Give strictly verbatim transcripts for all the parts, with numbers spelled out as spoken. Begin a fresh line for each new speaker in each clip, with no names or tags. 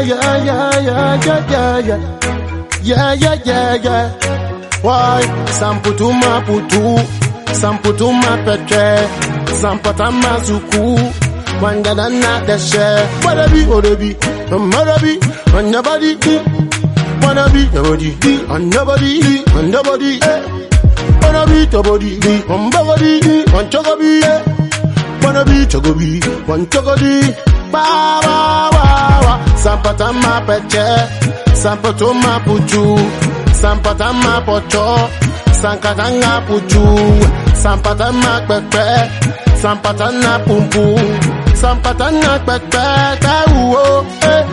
yeah, yeah, yeah, yeah, yeah, yeah. Yeah, yeah, yeah, yeah. Why? Samputuma putu, samputuma petre, sampatama zuku, wangada na deshe. Wadabi, wadabi, wadabi, wadabi, wadabi, wadabi, wadabi, wadabi, wadabi, wadabi, wadabi, wadabi, wadabi, chogobi, wadabi, ba ba ba ba. Sampatama petre, sampatuma putu. Sampatama pocho, sankatanga puchu, sampatama pepe, sampatana pumpu, sampatana pepe, kauo, eh,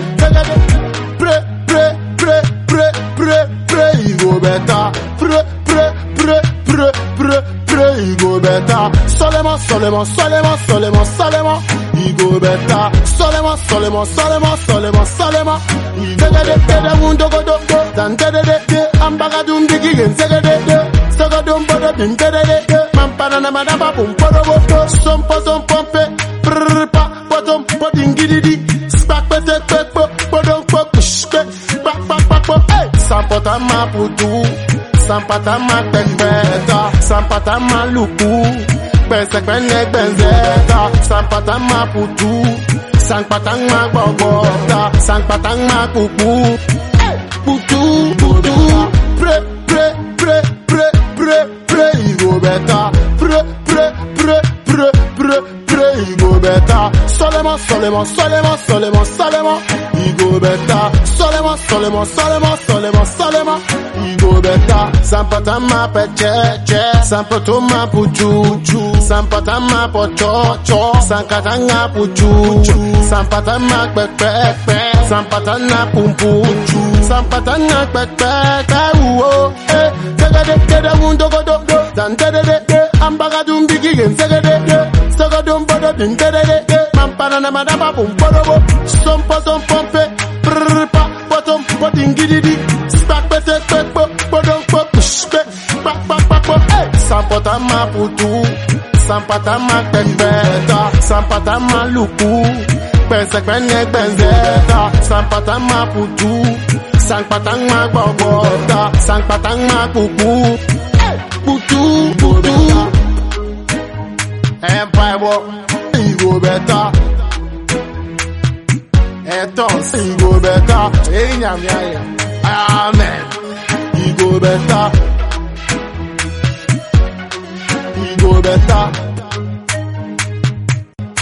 pre, pre, pre, pre, pre, pre, igo beta, pre, pre, pre, pre, pre, pre, igo beta, solemo, solemo, solemo, solemo, solemo, igo beta, solemo, solemo, solemo, solemo, solemo, zegede, dede, wundo godo, dantede, de, ambagadum digigen, zegede, de, sagadum bodo, dintede, de, mampana na madaba, pum, podo, bodo, sompo, sompompe, prrrpa, potom, podingididi, spak, pete, pekpo, podon, pok, shpe, pak, pak, pak, pok, hey, sampotama putu, sampatama pekpeta, sampatama luku, Besek benek benzeta, sampatama putu, sampatama bobota, sampatama pupu, putu, putu, pre, pre, pre, pre, pre, pre, igo beta, pre, pre, pre, pre, pre, pre, igo beta, solemo, solemo, solemo, solemo, solemo, igo beta, solemo, solemo, solemo, solemo, solemo, igo beta, sampatama peche, che, sampatoma puchu, sampatama pocho, cho, sankatanga puchu, sampatama pepe, sampatana pumpu, sampatana pepe, kauo, eh, zegede, dede, wundo godo, dantede, de, ambagadum bigigen, zegede, de, sagadum bodo, dintede, de, mampana na madaba, pum, podo, sompo, sompompe, prrrpa, potom, podingididi, spak, pete, pekpo, podon, pok, shpe, pak, pak, pak, pok, eh, sampatama putu, sampatama pekpeta, sampatama luku, besek benek benzeta, sampatama putu, sampatama bobota, sampatama pupu, putu, putu, empire walk, igo beta, etos, igo beta, enyam ya ya, amen, igo beta, igo beta.